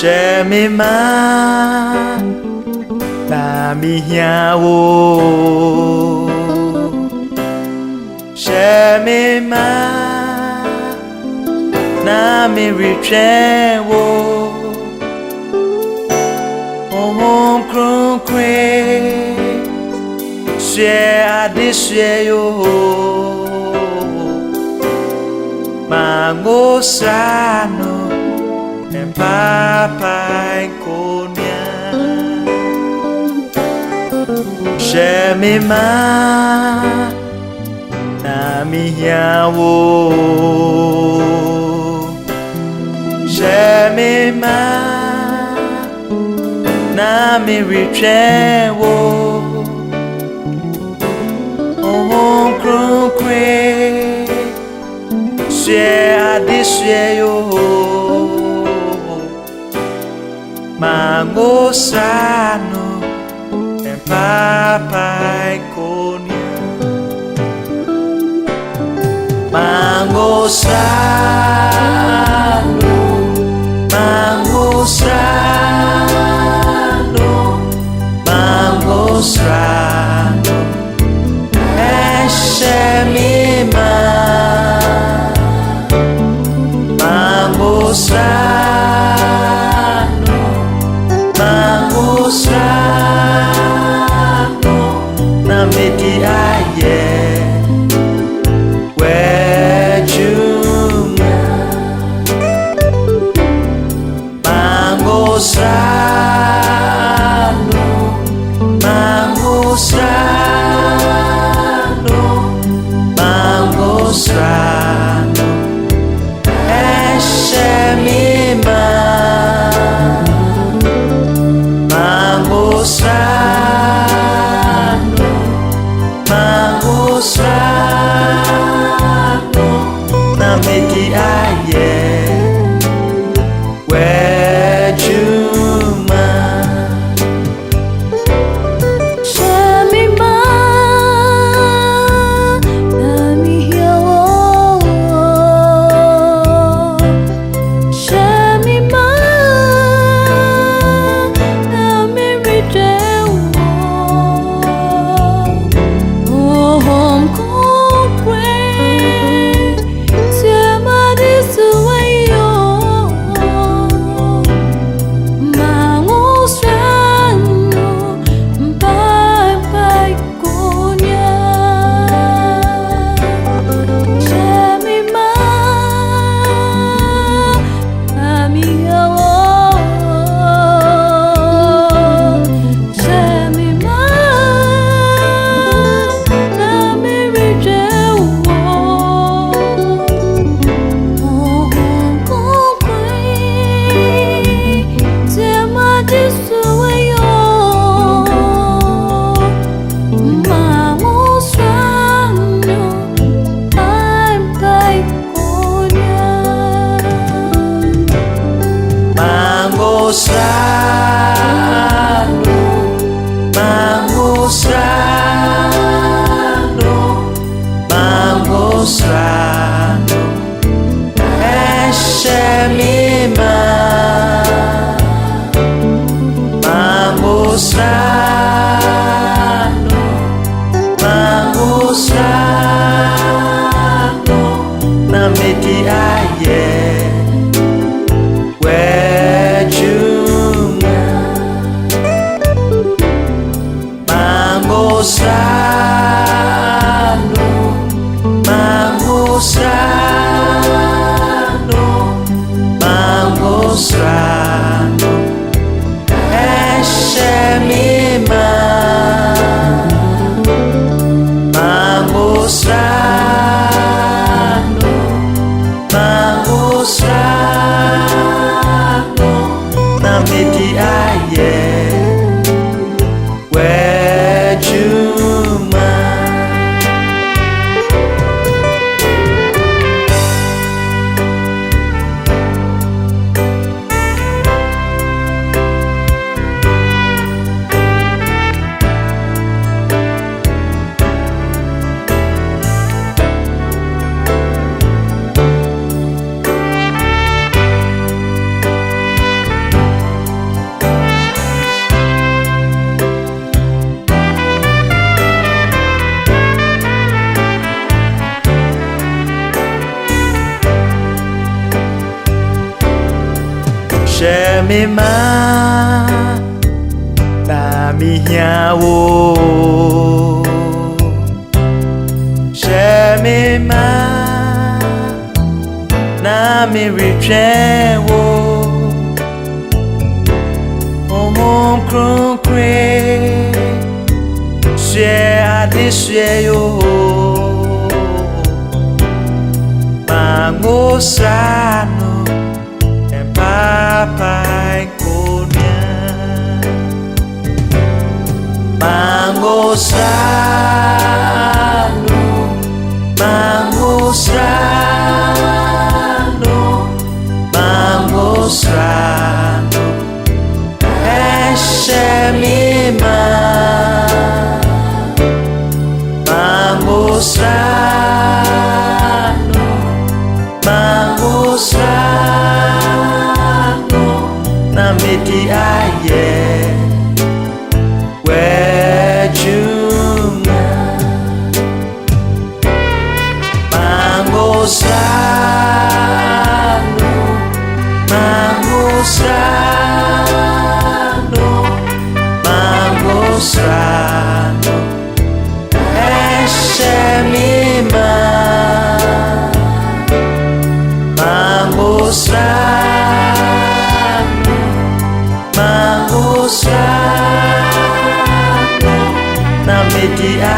Shemima na mihiawo Shemima na miritrewo Ohom kronkre Share adisye yo Mangosano Papa Konya Shemima na mihiawo Shemima na miritrewo Ohom kronkre Share adisye yo Mangosano Papa Konya Mangosano Mangosano Mangosano Shemima Mangosano Mangosano na meti aye wejuma Mangosano Mangosano Mangosano Shemima Mangosano Mangosano na meti aye wejuma Shemima na mihiawo Shemima na miritrewo Ohom kronkre Share adisye yo Mangosano Papa Konya Shemima na mihiawo Shemima na miritrewo Ohom kronkre Share adisye yo Mangosano Papa Konya Mangosano Mangosano Mangosano Shemima Mangosano Mangosano na meti aye wejuma Mangosano Mangosano Mangosano Shemima Mangosano Mangosano na meti aye wejuma Shemima na mihiawo Shemima na miritrewo Omom kronkre Share adishye yo Mangosano Papa Konya Mangosano Mangosano Mangosano Shemima Mangosano Mangosano Nameti aye Wejuma Mangosano Mangosano Mangosano Shemima Mangosano Mangosano Nameti